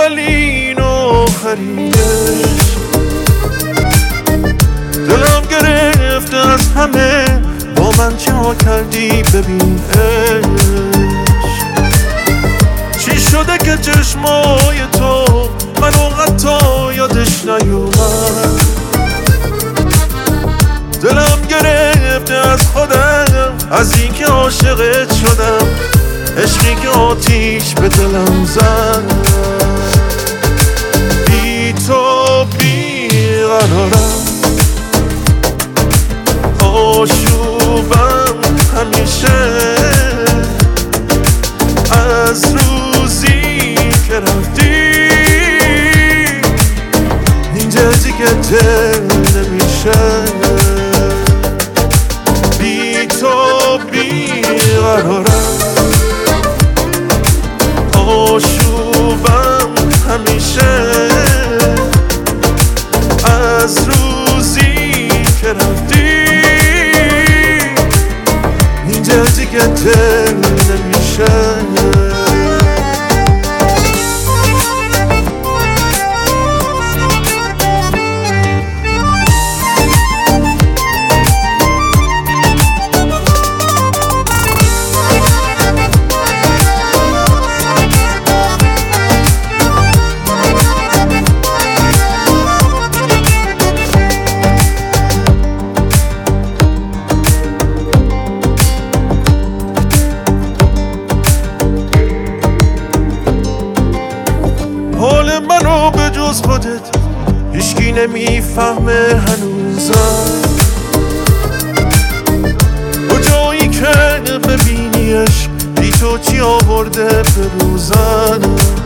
اولین و آخرینش. دلم گرفته از همه، با من چه ها کردی ببین عشق. چی شده که چشمای تو منو حتی یادش نیومد. دلم گرفته از خودم، از این که عاشقت شدم، عشقی که آتیش به دلم زد. بی تو بیقرارم، آشوبم همیشه. از روزی که رفتی این دل دیگه دل نمیشه. بی تو بیقرارم، آشوبم همیشه. از روزی که رفتی این دل دیگه دل نمیشه. حال منو به جز خودت هیچکی نمیفهمه هنوزم. کجایی که ببینیش بی تو چی آورده به روزن.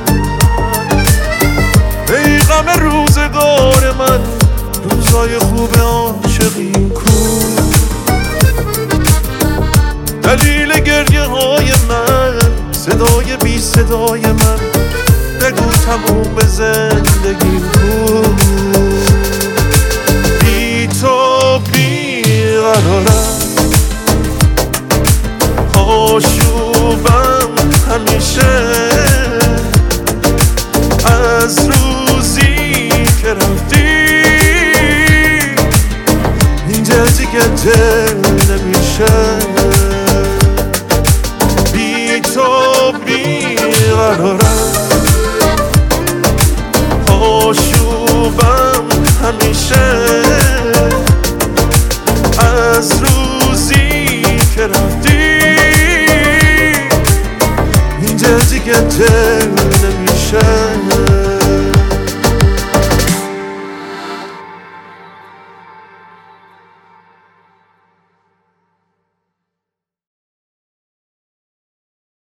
ای غم روزگار من، روزای خوب عاشقی کو. دلیل گریه های من، صدای بی صدای من، بگو تموم زندگی بود. بی تو بیقرارم، آشوبم همیشه. از روزی که رفتی این دل دیگه دل نمیشه. بی تو بیقرارم، آشوبم همیشه. از روزی که رفتی این دل دیگه دل